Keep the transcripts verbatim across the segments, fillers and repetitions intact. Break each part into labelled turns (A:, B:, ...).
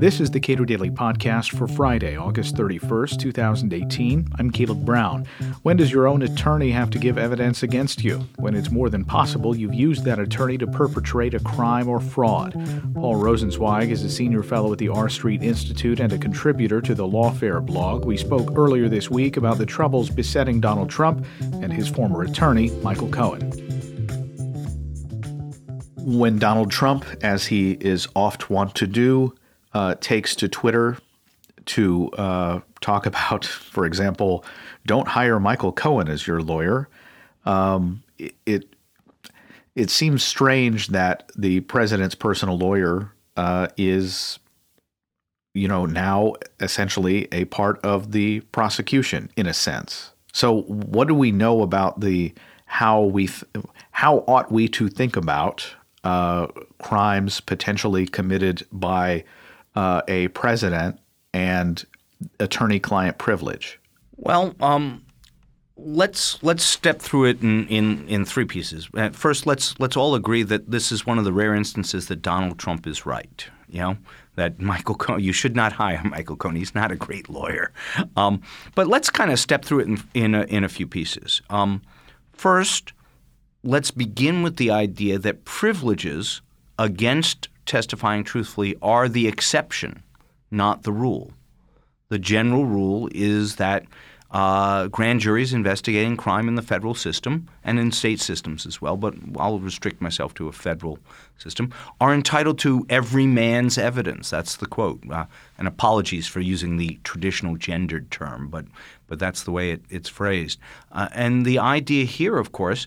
A: This is the Cato Daily Podcast for Friday, August thirty-first, twenty eighteen. I'm Caleb Brown. When does your own attorney have to give evidence against you? When it's more than possible you've used that attorney to perpetrate a crime or fraud. Paul Rosenzweig is a senior fellow at the R Street Institute and a contributor to the Lawfare blog. We spoke earlier this week about the troubles besetting Donald Trump and his former attorney, Michael Cohen. When Donald Trump, as he is oft wont to do, Uh, takes to Twitter to uh, talk about, for example, don't hire Michael Cohen as your lawyer. Um, it, it it seems strange that the president's personal lawyer uh, is, you know, now essentially a part of the prosecution in a sense. So, what do we know about the how we th- how ought we to think about uh, crimes potentially committed by Uh, a president and attorney-client privilege?
B: Well, um, let's let's step through it in, in, in three pieces. At first, let's let's all agree that this is one of the rare instances that Donald Trump is right. You know, that Michael Cohen, you should not hire Michael Cohen. He's not a great lawyer. Um, but let's kind of step through it in in a, in a few pieces. Um, first, let's begin with the idea that privileges against testifying truthfully are the exception, not the rule. The general rule is that uh, grand juries investigating crime in the federal system and in state systems as well, but I'll restrict myself to a federal system, are entitled to every man's evidence. That's the quote. Uh, and apologies for using the traditional gendered term, but but that's the way it, it's phrased. Uh, and the idea here, of course,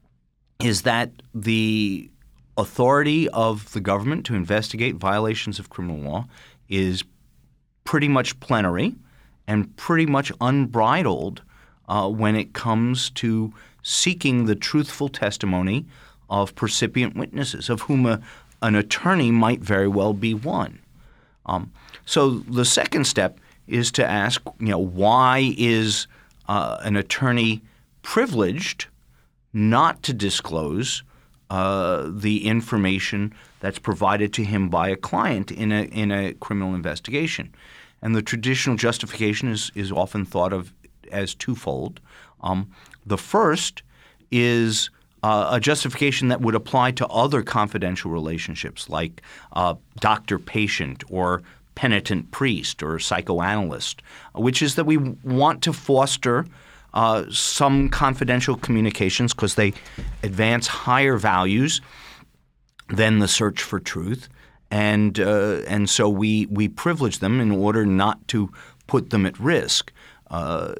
B: is that the authority of the government to investigate violations of criminal law is pretty much plenary and pretty much unbridled uh, when it comes to seeking the truthful testimony of percipient witnesses, of whom a, an attorney might very well be one. Um, so the second step is to ask, you know, why is uh, an attorney privileged not to disclose Uh, the information that's provided to him by a client in a in a criminal investigation. And the traditional justification is is often thought of as twofold. Um, the first is uh, a justification that would apply to other confidential relationships like uh, doctor-patient or penitent-priest or psychoanalyst, which is that we want to foster Uh, some confidential communications because they advance higher values than the search for truth, and uh, and so we we privilege them in order not to put them at risk. Uh,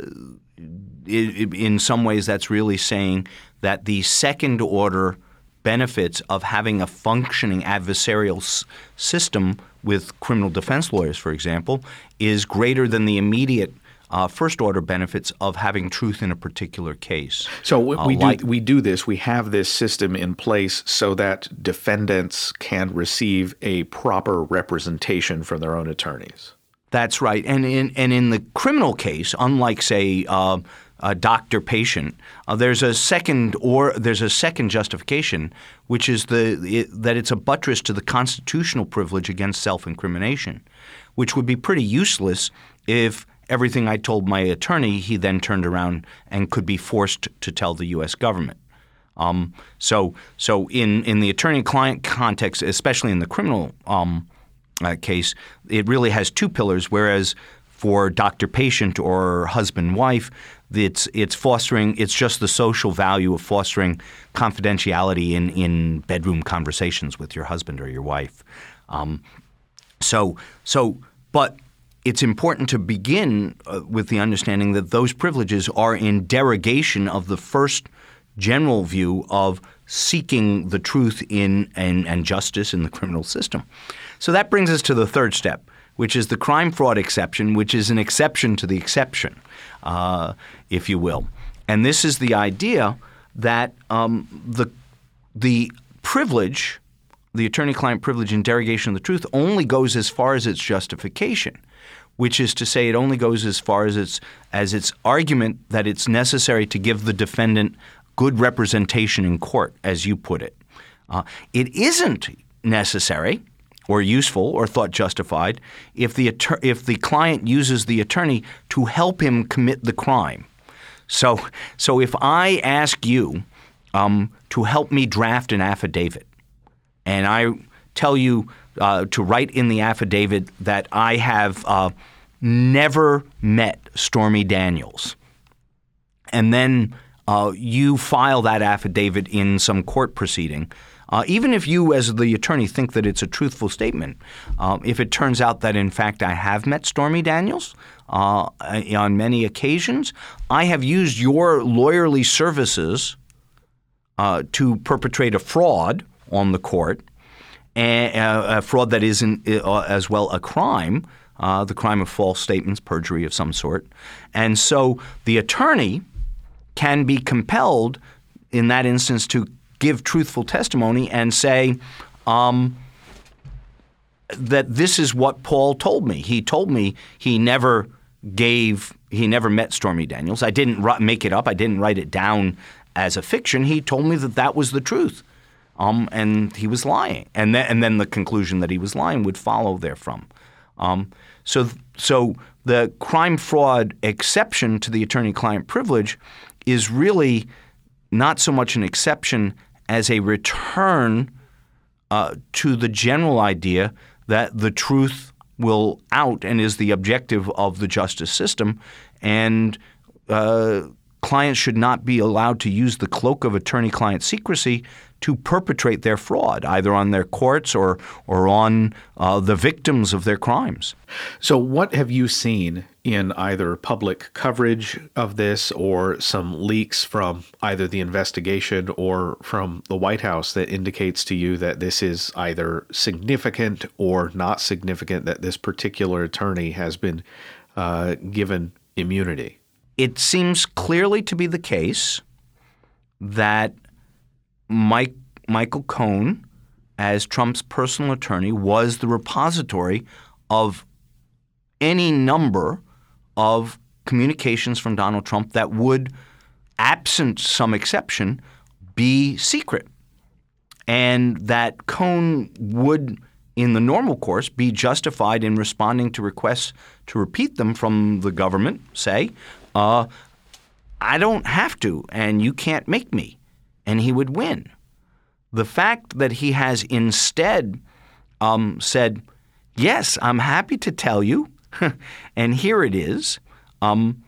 B: it, in some ways, that's really saying that the second order benefits of having a functioning adversarial s- system with criminal defense lawyers, for example, is greater than the immediate Uh, first-order benefits of having truth in a particular case.
A: So we,
B: uh,
A: we do
B: like,
A: we do this. We have this system in place so that defendants can receive a proper representation from their own attorneys.
B: That's right, and in and in the criminal case, unlike say uh, a doctor-patient, uh, there's a second or there's a second justification, which is the it, that it's a buttress to the constitutional privilege against self-incrimination, which would be pretty useless if everything I told my attorney, he then turned around and could be forced to tell the U S government. Um, so so in, in the attorney-client context, especially in the criminal um, uh, case, it really has two pillars, whereas for doctor-patient or husband-wife, it's it's fostering – it's just the social value of fostering confidentiality in, in bedroom conversations with your husband or your wife. Um, so so but – It's important to begin uh, with the understanding that those privileges are in derogation of the first general view of seeking the truth in and, and justice in the criminal system. So that brings us to the third step, which is the crime fraud exception, which is an exception to the exception, uh, if you will. And this is the idea that um, the the privilege, the attorney-client privilege in derogation of the truth, only goes as far as its justification, which is to say it only goes as far as its as its argument that it's necessary to give the defendant good representation in court, as you put it. Uh, it isn't necessary or useful or thought justified if the attor- if the client uses the attorney to help him commit the crime. So, so if I ask you um, to help me draft an affidavit, and I tell you uh, to write in the affidavit that I have uh, never met Stormy Daniels, and then uh, you file that affidavit in some court proceeding, uh, even if you as the attorney think that it's a truthful statement, uh, if it turns out that in fact I have met Stormy Daniels uh, on many occasions, I have used your lawyerly services uh, to perpetrate a fraud on the court, and, uh, a fraud that isn't uh, as well a crime, uh, the crime of false statements, perjury of some sort. And so the attorney can be compelled in that instance to give truthful testimony and say um, that this is what Paul told me. He told me he never gave – he never met Stormy Daniels. I didn't ri- make it up. I didn't write it down as a fiction. He told me that that was the truth, um, and he was lying. And then, and then the conclusion that he was lying would follow therefrom. Um, so, so the crime fraud exception to the attorney-client privilege is really not so much an exception as a return uh, to the general idea that the truth will out and is the objective of the justice system, and uh, clients should not be allowed to use the cloak of attorney-client secrecy to perpetrate their fraud, either on their courts or or on uh, the victims of their crimes.
A: So what have you seen in either public coverage of this or some leaks from either the investigation or from the White House that indicates to you that this is either significant or not significant, that this particular attorney has been uh, given immunity?
B: It seems clearly to be the case that Mike, Michael Cohen, as Trump's personal attorney, was the repository of any number of communications from Donald Trump that would, absent some exception, be secret. And that Cohen would, in the normal course, be justified in responding to requests to repeat them from the government, say, uh, I don't have to, and you can't make me. And he would win. The fact that he has instead um, said, yes, I'm happy to tell you, and here it is, um,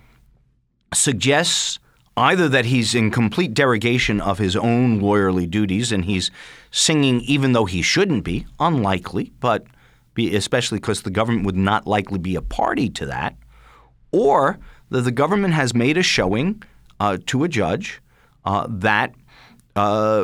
B: suggests either that he's in complete derogation of his own lawyerly duties and he's singing even though he shouldn't be, unlikely, but be, especially because the government would not likely be a party to that, or that the government has made a showing uh, to a judge uh, that Uh,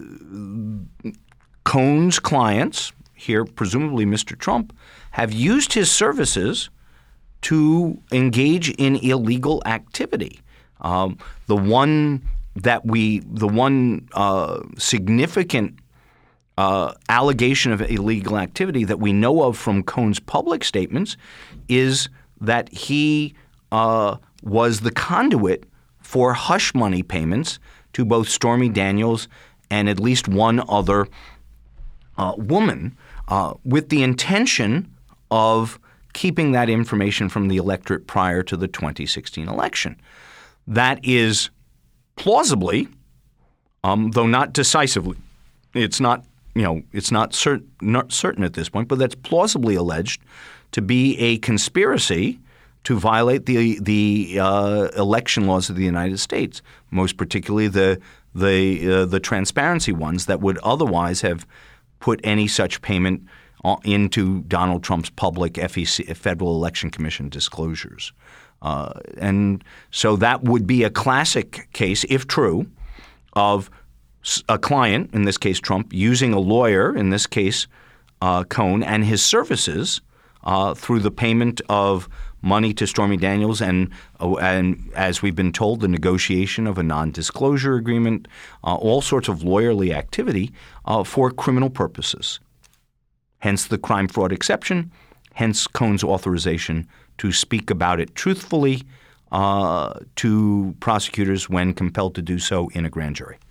B: Cohen's clients, here presumably Mister Trump, have used his services to engage in illegal activity. Um, the one that we, the one uh, significant uh, allegation of illegal activity that we know of from Cohen's public statements is that he uh, was the conduit for hush money payments to both Stormy Daniels and at least one other uh, woman uh, with the intention of keeping that information from the electorate prior to the twenty sixteen election. That is plausibly, um, though not decisively, it's not, you know, it's not, cert- not certain at this point, but that's plausibly alleged to be a conspiracy to violate the the uh, election laws of the United States, most particularly the the uh, the transparency ones that would otherwise have put any such payment into Donald Trump's public F E C, Federal Election Commission disclosures. Uh, and so that would be a classic case, if true, of a client, in this case Trump, using a lawyer, in this case uh, Cohen, and his services uh, through the payment of money to Stormy Daniels and, uh, and as we've been told, the negotiation of a non-disclosure agreement, uh, all sorts of lawyerly activity uh, for criminal purposes. Hence the crime fraud exception, hence Cohen's authorization to speak about it truthfully uh, to prosecutors when compelled to do so in a grand jury.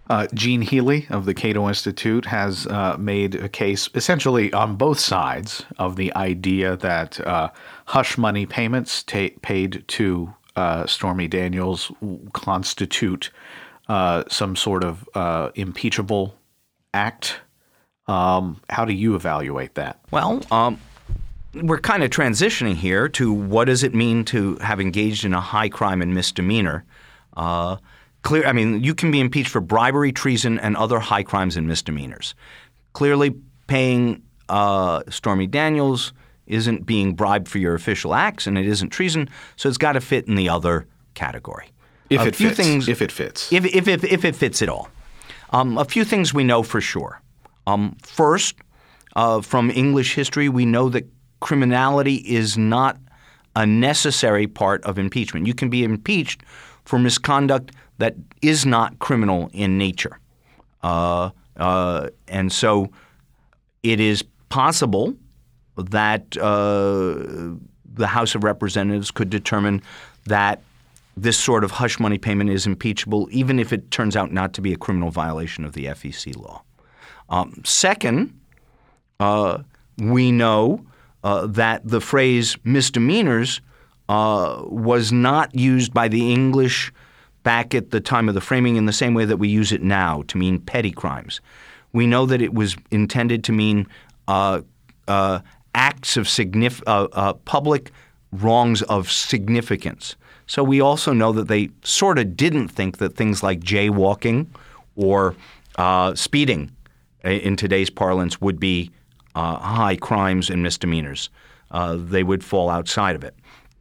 A: Uh, Gene Healy of the Cato Institute has uh, made a case essentially on both sides of the idea that uh, hush money payments ta- paid to uh, Stormy Daniels constitute uh, some sort of uh, impeachable act. Um, how do you evaluate that?
B: Well, um, we're kind of transitioning here to what does it mean to have engaged in a high crime and misdemeanor. Uh, clear, I mean, you can be impeached for bribery, treason, and other high crimes and misdemeanors. Clearly, paying uh, Stormy Daniels isn't being bribed for your official acts, and it isn't treason, so it's got to fit in the other category.
A: If
B: a
A: it
B: few
A: fits.
B: Things,
A: if it fits.
B: If, if, if, if it fits at all. Um, a few things we know for sure. Um, first, uh, from English history, we know that criminality is not a necessary part of impeachment. You can be impeached for misconduct that is not criminal in nature. Uh, uh, and so it is possible that uh, the House of Representatives could determine that this sort of hush money payment is impeachable, even if it turns out not to be a criminal violation of the F E C law. Um, second, uh, we know uh, that the phrase misdemeanors uh, was not used by the English back at the time of the framing in the same way that we use it now to mean petty crimes. We know that it was intended to mean uh, uh, acts of signif- uh, uh, public wrongs of significance. So we also know that they sort of didn't think that things like jaywalking or uh, speeding in today's parlance would be uh, high crimes and misdemeanors. Uh, they would fall outside of it.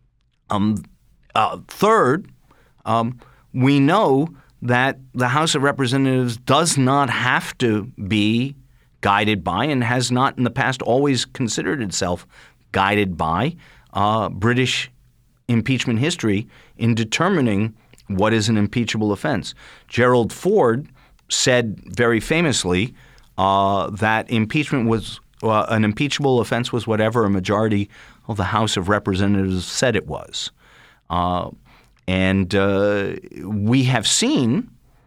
B: Um, uh, third, um, we know that the House of Representatives does not have to be guided by and has not in the past always considered itself guided by uh, British impeachment history in determining what is an impeachable offense. Gerald Ford said very famously uh, that impeachment was uh, an impeachable offense was whatever a majority of the House of Representatives said it was. Uh, and uh, we have seen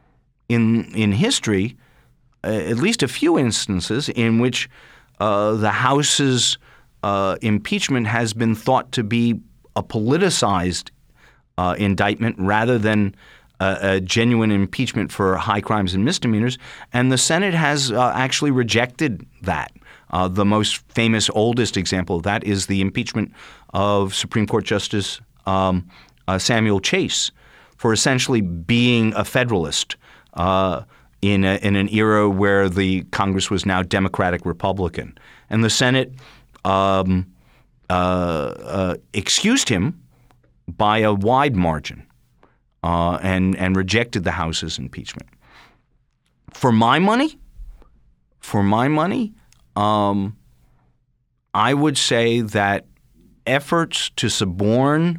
B: in in history uh, at least a few instances in which uh, the House's uh, impeachment has been thought to be a politicized uh, indictment rather than a, a genuine impeachment for high crimes and misdemeanors, and the Senate has uh, actually rejected that. Uh, the most famous, oldest example of that is the impeachment of Supreme Court Justice um, uh, Samuel Chase for essentially being a Federalist uh, in, a, in an era where the Congress was now Democratic-Republican. And the Senate um, uh, uh, excused him by a wide margin uh, and, and rejected the House's impeachment. For my money, for my money, um, I would say that efforts to suborn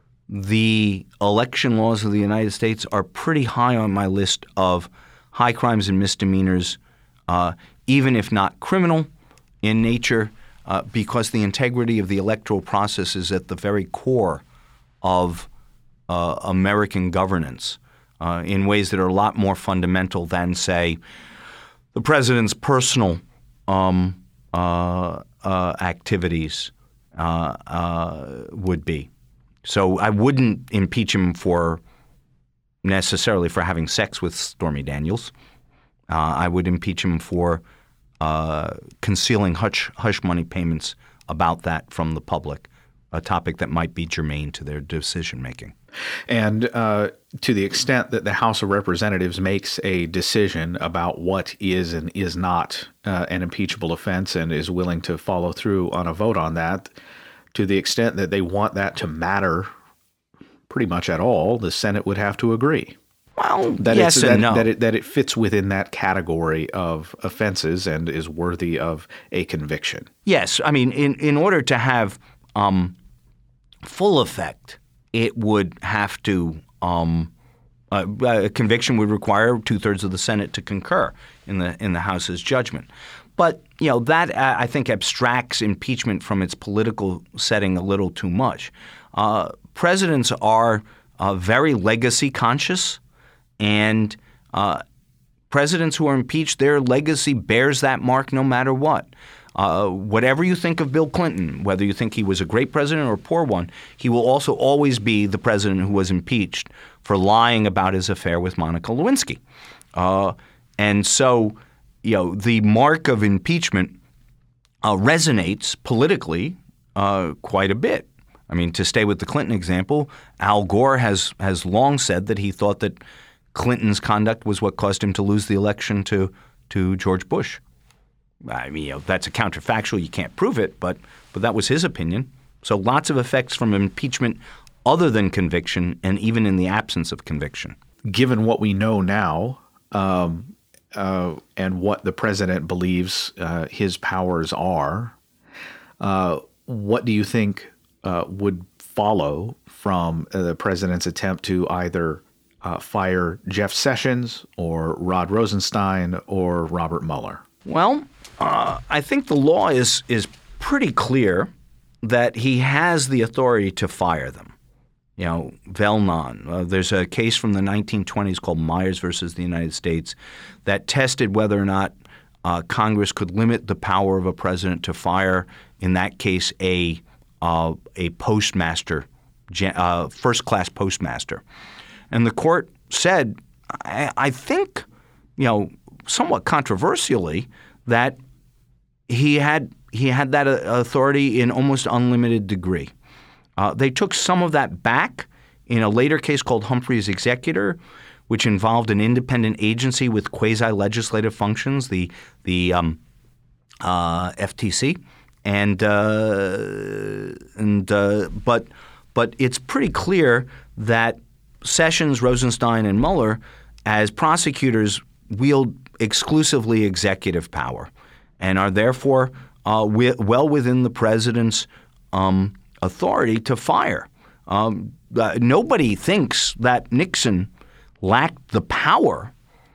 B: the election laws of the United States are pretty high on my list of high crimes and misdemeanors, uh, even if not criminal in nature, uh, because the integrity of the electoral process is at the very core of uh, American governance uh, in ways that are a lot more fundamental than, say, the president's personal um, uh, uh, activities uh, uh, would be. So I wouldn't impeach him for necessarily for having sex with Stormy Daniels. Uh, I would impeach him for uh, concealing hush, hush money payments about that from the public, a topic that might be germane to their decision making.
A: And uh, to the extent that the House of Representatives makes a decision about what is and is not uh, an impeachable offense and is willing to follow through on a vote on that, to the extent that they want that to matter pretty much at all, the Senate would have to agree.
B: Well,
A: that
B: yes
A: it's,
B: and
A: that,
B: no.
A: That it, that it fits within that category of offenses and is worthy of a conviction.
B: Yes. I mean, in, in order to have um, full effect, it would have to um, uh, a conviction would require two-thirds of the Senate to concur in the in the House's judgment. But, you know, that uh, I think abstracts impeachment from its political setting a little too much. Uh, presidents are uh, very legacy conscious, and uh, presidents who are impeached, their legacy bears that mark no matter what. Uh, whatever you think of Bill Clinton, whether you think he was a great president or a poor one, he will also always be the president who was impeached for lying about his affair with Monica Lewinsky. Uh, and so, you know, the mark of impeachment uh, resonates politically uh, quite a bit. I mean, to stay with the Clinton example, Al Gore has has long said that he thought that Clinton's conduct was what caused him to lose the election to to George Bush. I mean, you know, that's a counterfactual. You can't prove it, but but that was his opinion. So lots of effects from impeachment other than conviction, and even in the absence of conviction.
A: Given what we know now um, uh, and what the president believes uh, his powers are, uh, what do you think uh, would follow from uh, the president's attempt to either uh, fire Jeff Sessions or Rod Rosenstein or Robert Mueller?
B: Well, uh, I think the law is is pretty clear that he has the authority to fire them. You know, vel non. Uh, there's a case from the nineteen twenties called Myers versus the United States that tested whether or not uh, Congress could limit the power of a president to fire, in that case, a uh, a postmaster, uh, first-class postmaster. And the court said, I, I think, you know, somewhat controversially, that he had he had that authority in almost unlimited degree. Uh, they took some of that back in a later case called Humphrey's Executor, which involved an independent agency with quasi-legislative functions, the the um, uh, F T C, and uh, and uh, but but it's pretty clear that Sessions, Rosenstein, and Mueller, as prosecutors, wield exclusively executive power and are therefore uh, wi- well within the president's um, authority to fire. Um, uh, nobody thinks that Nixon lacked the power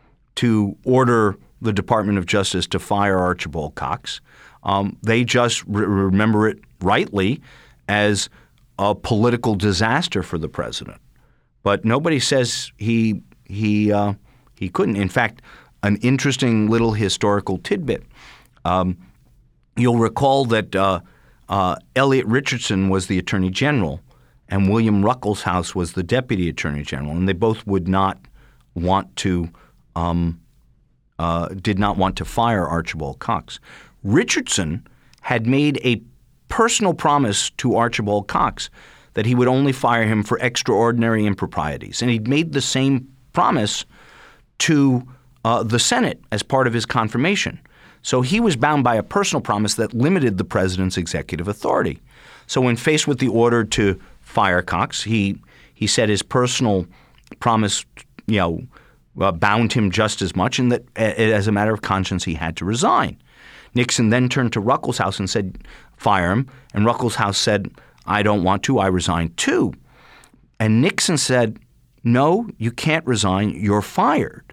B: to order the Department of Justice to fire Archibald Cox. Um, they just re- remember it rightly as a political disaster for the president. But nobody says he he uh, he couldn't. In fact, an interesting little historical tidbit. Um, you'll recall that uh, uh, Elliot Richardson was the Attorney General and William Ruckelshaus was the Deputy Attorney General, and they both would not want to um, uh, did not want to fire Archibald Cox. Richardson had made a personal promise to Archibald Cox that he would only fire him for extraordinary improprieties, and he'd made the same promise to uh, the Senate as part of his confirmation. So he was bound by a personal promise that limited the president's executive authority. So when faced with the order to fire Cox, he he said his personal promise, you know, uh, bound him just as much, and that uh, as a matter of conscience he had to resign. Nixon then turned to Ruckelshaus and said, fire him, and Ruckelshaus said, I don't want to, I resign too. And Nixon said, no, you can't resign, you're fired.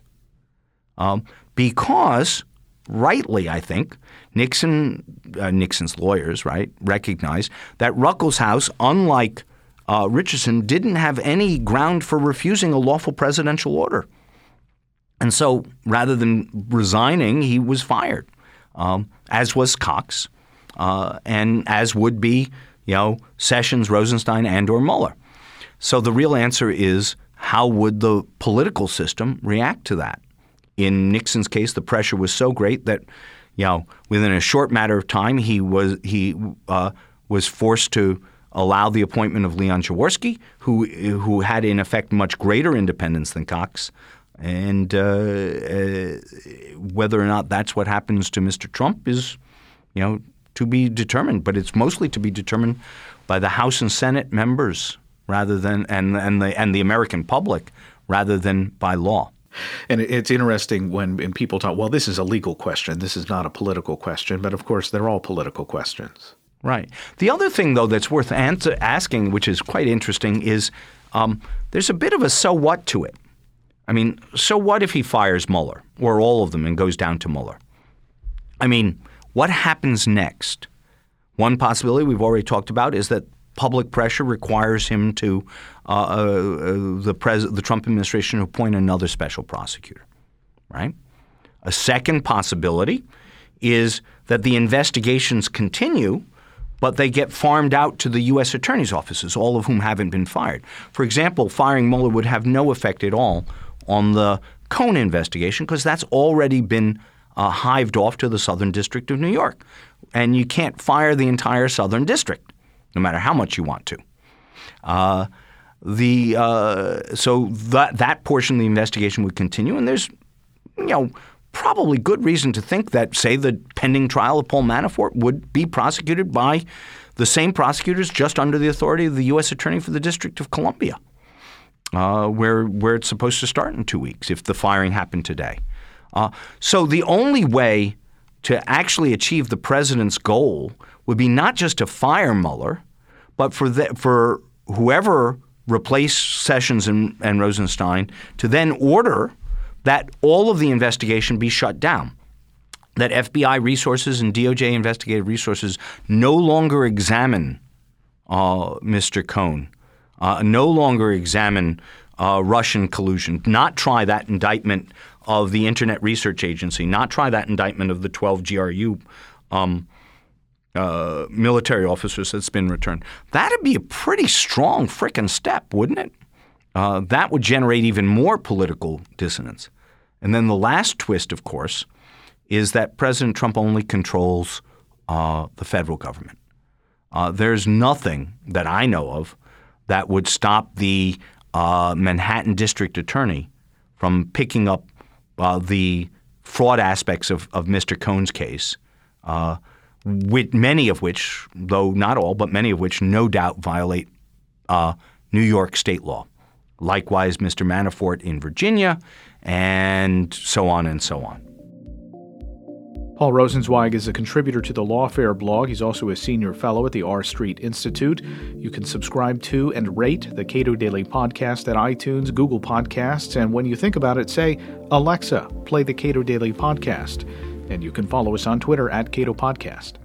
B: Um, because, rightly, I think, Nixon, uh, Nixon's lawyers, right, recognized that Ruckelshaus, unlike uh, Richardson, didn't have any ground for refusing a lawful presidential order. And so rather than resigning, he was fired, um, as was Cox, uh, and as would be, you know, Sessions, Rosenstein, and or Mueller. So the real answer is, how would the political system react to that? In Nixon's case, the pressure was so great that, you know, within a short matter of time, he was he uh, was forced to allow the appointment of Leon Jaworski, who who had in effect much greater independence than Cox. And uh, uh, whether or not that's what happens to Mister Trump is, you know, to be determined. But it's mostly to be determined by the House and Senate members rather than and and the and the American public rather than by law.
A: And it's interesting when, when people talk, well, this is a legal question. This is not a political question. But of course, they're all political questions.
B: Right. The other thing, though, that's worth answer, asking, which is quite interesting, is um, there's a bit of a so what to it. I mean, so what if he fires Mueller or all of them and goes down to Mueller? I mean, what happens next? One possibility we've already talked about is that public pressure requires him to uh, uh, the pres- the Trump administration to appoint another special prosecutor, right? A second possibility is that the investigations continue, but they get farmed out to the U S attorney's offices, all of whom haven't been fired. For example, firing Mueller would have no effect at all on the Cohn investigation because that's already been uh, hived off to the Southern District of New York. And you can't fire the entire Southern District, no matter how much you want to. Uh, the uh, so that that portion of the investigation would continue, and there's, you know, probably good reason to think that, say, the pending trial of Paul Manafort would be prosecuted by the same prosecutors just under the authority of the U S Attorney for the District of Columbia, uh, where where it's supposed to start in two weeks if the firing happened today. Uh, so the only way to actually achieve the president's goal would be not just to fire Mueller, but for the, for whoever replaced Sessions and, and Rosenstein to then order that all of the investigation be shut down, that F B I resources and D O J investigative resources no longer examine uh, Mister Cohn, uh, no longer examine uh, Russian collusion, not try that indictment of the Internet Research Agency, not try that indictment of the twelve G R U um, uh, military officers that's been returned. That'd be a pretty strong frickin' step, wouldn't it? Uh, that would generate even more political dissonance. And then the last twist, of course, is that President Trump only controls uh, the federal government. Uh, there's nothing that I know of that would stop the uh, Manhattan District Attorney from picking up uh, the fraud aspects of, of Mister Cohn's case, uh, with many of which, though not all, but many of which no doubt violate uh, New York state law. Likewise, Mister Manafort in Virginia, and so on and so on.
C: Paul Rosenzweig is a contributor to the Lawfare blog. He's also a senior fellow at the R Street Institute. You can subscribe to and rate the Cato Daily Podcast at iTunes, Google Podcasts, and when you think about it, say, Alexa, play the Cato Daily Podcast. And you can follow us on Twitter at Cato Podcast.